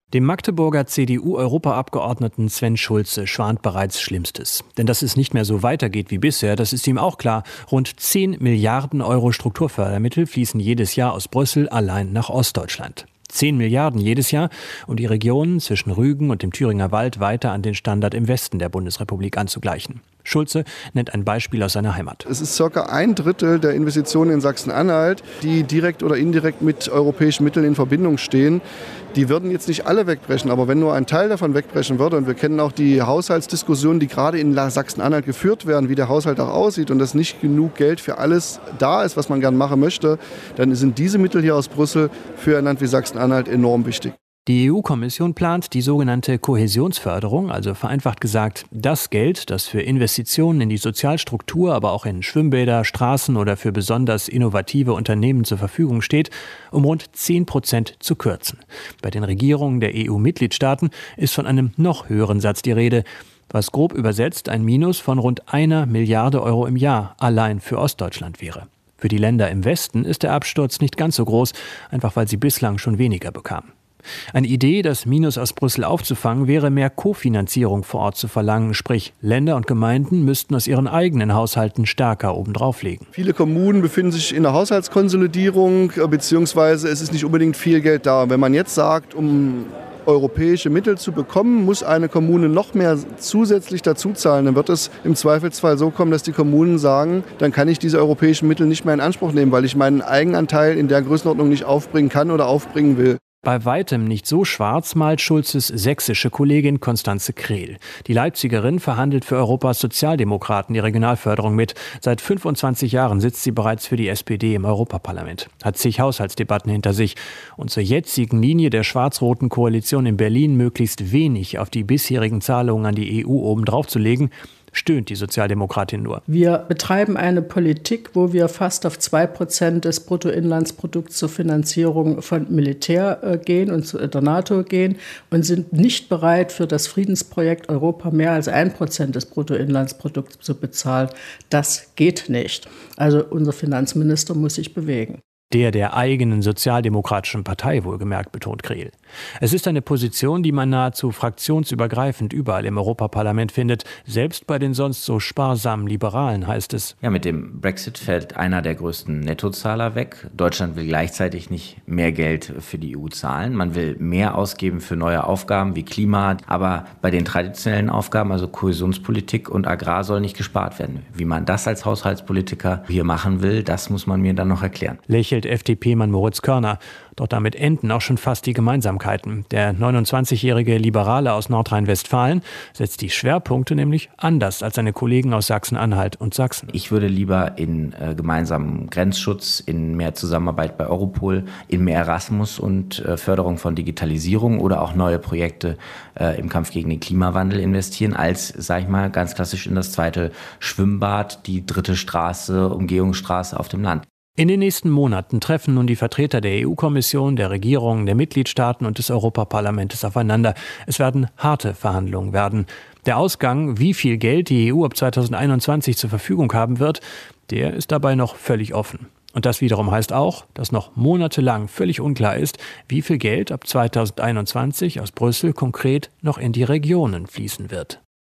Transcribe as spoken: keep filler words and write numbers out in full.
Dem Magdeburger C D U-Europaabgeordneten Sven Schulze schwant bereits Schlimmstes. Denn dass es nicht mehr so weitergeht wie bisher, das ist ihm auch klar. Rund zehn Milliarden Euro Strukturfördermittel fließen jedes Jahr aus Brüssel allein nach Ostdeutschland. zehn Milliarden jedes Jahr, um die Regionen zwischen Rügen und dem Thüringer Wald weiter an den Standard im Westen der Bundesrepublik anzugleichen. Schulze nennt ein Beispiel aus seiner Heimat. Es ist circa ein Drittel der Investitionen in Sachsen-Anhalt, die direkt oder indirekt mit europäischen Mitteln in Verbindung stehen. Die würden jetzt nicht alle wegbrechen, aber wenn nur ein Teil davon wegbrechen würde, und wir kennen auch die Haushaltsdiskussionen, die gerade in Sachsen-Anhalt geführt werden, wie der Haushalt auch aussieht und dass nicht genug Geld für alles da ist, was man gern machen möchte, dann sind diese Mittel hier aus Brüssel für ein Land wie Sachsen-Anhalt enorm wichtig. Die E U-Kommission plant die sogenannte Kohäsionsförderung, also vereinfacht gesagt das Geld, das für Investitionen in die Sozialstruktur, aber auch in Schwimmbäder, Straßen oder für besonders innovative Unternehmen zur Verfügung steht, um rund zehn Prozent zu kürzen. Bei den Regierungen der E U-Mitgliedstaaten ist von einem noch höheren Satz die Rede, was grob übersetzt ein Minus von rund einer Milliarde Euro im Jahr allein für Ostdeutschland wäre. Für die Länder im Westen ist der Absturz nicht ganz so groß, einfach weil sie bislang schon weniger bekamen. Eine Idee, das Minus aus Brüssel aufzufangen, wäre mehr Kofinanzierung vor Ort zu verlangen, sprich Länder und Gemeinden müssten aus ihren eigenen Haushalten stärker obendrauflegen. Viele Kommunen befinden sich in der Haushaltskonsolidierung, beziehungsweise es ist nicht unbedingt viel Geld da. Wenn man jetzt sagt, um europäische Mittel zu bekommen, muss eine Kommune noch mehr zusätzlich dazu zahlen. Dann wird es im Zweifelsfall so kommen, dass die Kommunen sagen, dann kann ich diese europäischen Mittel nicht mehr in Anspruch nehmen, weil ich meinen Eigenanteil in der Größenordnung nicht aufbringen kann oder aufbringen will. Bei weitem nicht so schwarz malt Schulzes sächsische Kollegin Constanze Krehl. Die Leipzigerin verhandelt für Europas Sozialdemokraten die Regionalförderung mit. Seit fünfundzwanzig Jahren sitzt sie bereits für die S P D im Europaparlament, hat zig Haushaltsdebatten hinter sich. Und zur jetzigen Linie der schwarz-roten Koalition in Berlin, möglichst wenig auf die bisherigen Zahlungen an die E U obendrauf zu legen, stöhnt die Sozialdemokratin nur. Wir betreiben eine Politik, wo wir fast auf zwei Prozent des Bruttoinlandsprodukts zur Finanzierung von Militär äh, gehen und zu der NATO gehen und sind nicht bereit, für das Friedensprojekt Europa mehr als ein Prozent des Bruttoinlandsprodukts zu bezahlen. Das geht nicht. Also unser Finanzminister muss sich bewegen. Der der eigenen sozialdemokratischen Partei wohlgemerkt, betont Krehl. Es ist eine Position, die man nahezu fraktionsübergreifend überall im Europaparlament findet, selbst bei den sonst so sparsamen Liberalen, heißt es. Ja, mit dem Brexit fällt einer der größten Nettozahler weg. Deutschland will gleichzeitig nicht mehr Geld für die E U zahlen. Man will mehr ausgeben für neue Aufgaben wie Klima, aber bei den traditionellen Aufgaben, also Kohäsionspolitik und Agrar, soll nicht gespart werden. Wie man das als Haushaltspolitiker hier machen will, das muss man mir dann noch erklären. Lächelt F D P-Mann Moritz Körner. Doch damit enden auch schon fast die Gemeinsamkeiten. Der neunundzwanzigjährige Liberale aus Nordrhein-Westfalen setzt die Schwerpunkte nämlich anders als seine Kollegen aus Sachsen-Anhalt und Sachsen. Ich würde lieber in äh, gemeinsamen Grenzschutz, in mehr Zusammenarbeit bei Europol, in mehr Erasmus und äh, Förderung von Digitalisierung oder auch neue Projekte äh, im Kampf gegen den Klimawandel investieren, als, sag ich mal, ganz klassisch in das zweite Schwimmbad, die dritte Straße, Umgehungsstraße auf dem Land. In den nächsten Monaten treffen nun die Vertreter der E U-Kommission, der Regierungen, der Mitgliedstaaten und des Europaparlamentes aufeinander. Es werden harte Verhandlungen werden. Der Ausgang, wie viel Geld die E U ab zweitausendeinundzwanzig zur Verfügung haben wird, der ist dabei noch völlig offen. Und das wiederum heißt auch, dass noch monatelang völlig unklar ist, wie viel Geld ab zweitausendeinundzwanzig aus Brüssel konkret noch in die Regionen fließen wird.